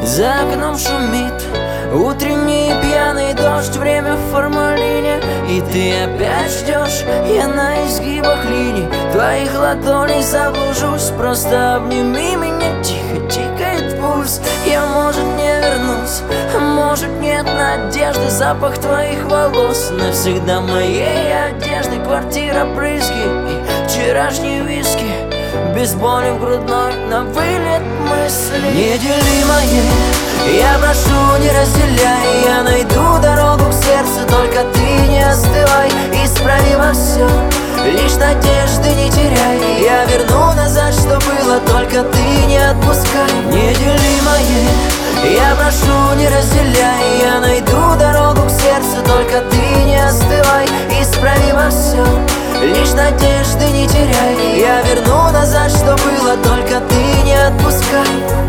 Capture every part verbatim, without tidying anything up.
За окном шумит утренний пьяный дождь, время в формалине, и ты опять ждешь. Я на изгибах линий твоих ладоней заблужусь. Просто обними меня, тихо тикает пульс. Я, может, не вернусь, а может, нет надежды. Запах твоих волос навсегда моей одежды. Квартира, брызги и вчерашние виски, без боли в грудной, на вылет мысли неделимое. Я прошу, не разделяй, я найду дорогу к сердцу. Только ты не остывай, исправи во всем, лишь надежды не теряй. Я верну назад, что было, только ты не отпускай. Неделимое. Я прошу, не разделяй, я найду дорогу к сердцу. Только ты не остывай, исправи во всем, лишь надежды не теряй. Я верну назад, что было, только ты не отпускай.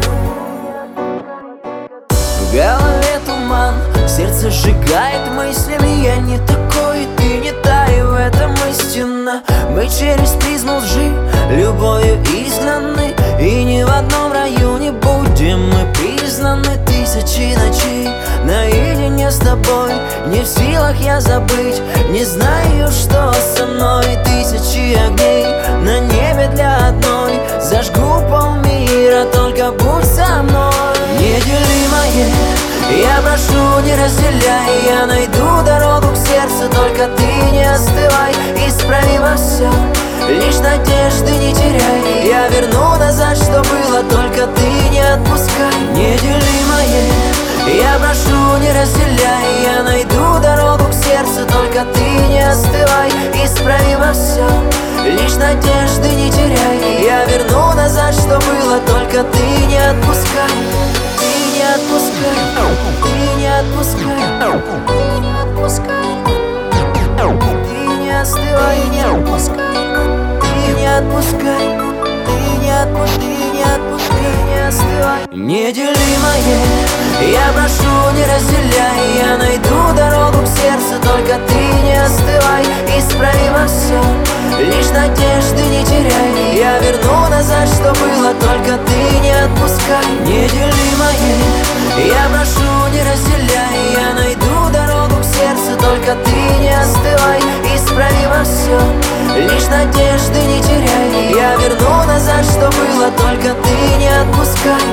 В голове туман, сердце сжигает мыслями. Я не такой, ты не та, и в этом истина. Мы через призму лжи любовью изгнаны, и ни в одном районе будем мы признаны. Тысячи ночей наедине с тобой, не в силах я забыть, не знаю, что со мной. Тысячи огней на небе для одной, зажгу полмира, только будь со мной. Неделимое. Я прошу, не разделяй, я найду дорогу к сердцу. Только ты не остывай, исправи во всем, лишь надежды не теряй. Я верну назад, что было, только ты не отпускай. Неделимое. Я прошу, не разделяй, я найду дорогу к сердцу. Только ты не остывай, исправи во всем, лишь надежды не теряй. Я верну назад, что было, только ты не отпускай. Ты не отпускай, ты не отпускай, ты не отпускай. Ты не остывай, не отпускай, ты не отпускай, ты не отпускай, ты не отпускай, не остывай. Неделимое. Я прошу, не разделяй, я найду дорогу к сердцу. Только ты не остывай, исправи во всем, лишь надежды не теряй. Я верну назад, что было, только ты не отпускай. Неделимое. Я прошу, не разделяй, я найду дорогу к сердцу. Только ты не остывай, исправи во всем, лишь надежды не теряй. Я верну назад, что было, только ты не отпускай.